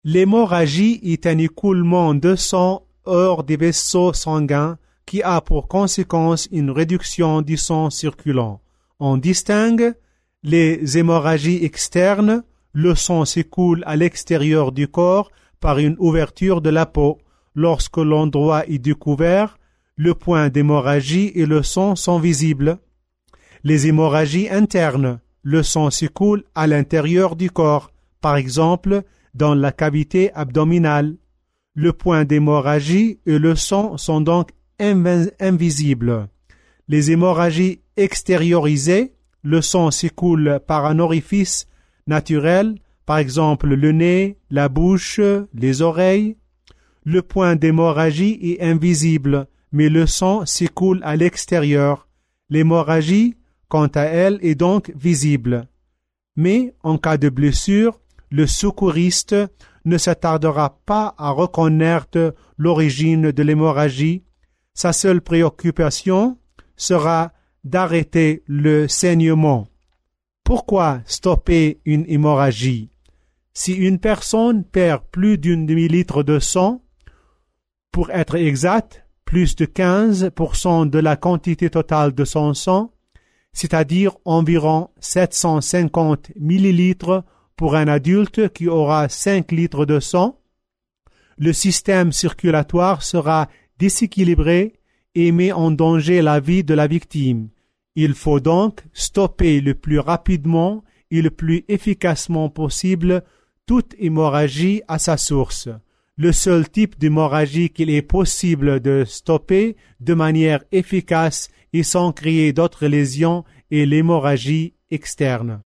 L'hémorragie est un écoulement de sang hors des vaisseaux sanguins qui a pour conséquence une réduction du sang circulant. On distingue les hémorragies externes, le sang s'écoule à l'extérieur du corps par une ouverture de la peau. Lorsque l'endroit est découvert, le point d'hémorragie et le sang sont visibles. Les hémorragies internes, le sang s'écoule à l'intérieur du corps, par exemple dans la cavité abdominale. Le point d'hémorragie et le sang sont donc invisibles. Les hémorragies extériorisées, le sang s'écoule par un orifice naturel, par exemple le nez, la bouche, les oreilles. Le point d'hémorragie est invisible, mais le sang s'écoule à l'extérieur. L'hémorragie, quant à elle, est donc visible. Mais en cas de blessure, le secouriste ne s'attardera pas à reconnaître l'origine de l'hémorragie. Sa seule préoccupation sera d'arrêter le saignement. Pourquoi stopper une hémorragie? Si une personne perd plus d'un demi-litre de sang, pour être exact, plus de 15% de la quantité totale de son sang, c'est-à-dire environ 750 millilitres pour un adulte qui aura 5 litres de sang, le système circulatoire sera déséquilibré et met en danger la vie de la victime. Il faut donc stopper le plus rapidement et le plus efficacement possible toute hémorragie à sa source. Le seul type d'hémorragie qu'il est possible de stopper de manière efficace et sans créer d'autres lésions est l'hémorragie externe.